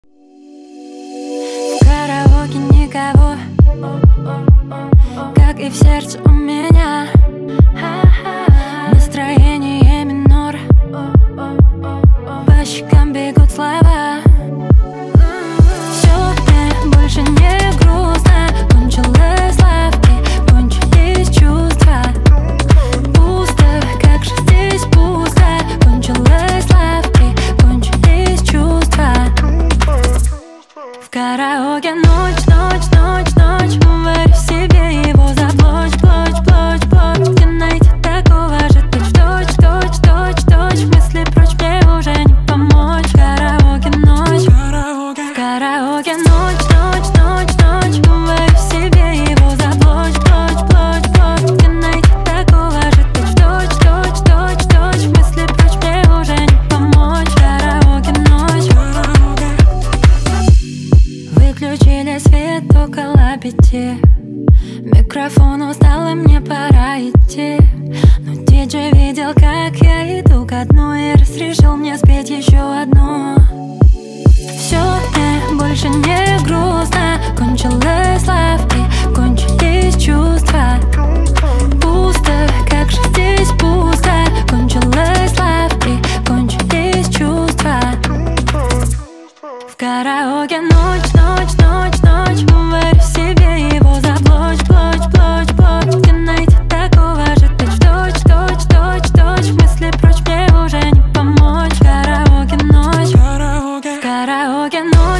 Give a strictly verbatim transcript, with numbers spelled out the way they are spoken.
В караоке никого, как и в сердце у меня. Настроение минор, по щекам бегут слова. Все, мне больше не грустно. Кончились лавки, кончились чувства. Пусто, как же здесь пусто. Кончились лавки, кончились чувства. В караоке ночь, ночь, ночь, ночь. Говорю себе его заблочь, блочь, блочь, блочь. Где найти такого же точь, точь, точь, точь, точь. Мысли прочь, мне уже не помочь. В караоке ночь, в караоке ночь, ночь, ночь, ночь. Говорю себе его заблочь, блочь, блочь, блочь. Где найти такого же точь, точь, точь, точь, точь. Мысли прочь, мне уже не помочь. В караоке ночь. Выключили свет около пяти. Микрофон устал, и мне пора идти. Но диджей видел, как я иду ко дну, и разрешил мне спеть еще одну. Все, мне больше не грустно. Кончились лавки, кончились чувства. Пусто, как же здесь пусто. Кончились лавки, кончились чувства. В караоке ночь, ночь, ночь, ночь. Говорю себе его заблочь, блочь, блочь, блочь. Где найти такого же точь, точь, точь, точь, точь. Мысли прочь, мне уже не помочь. В караоке ночь, в караоке ночь.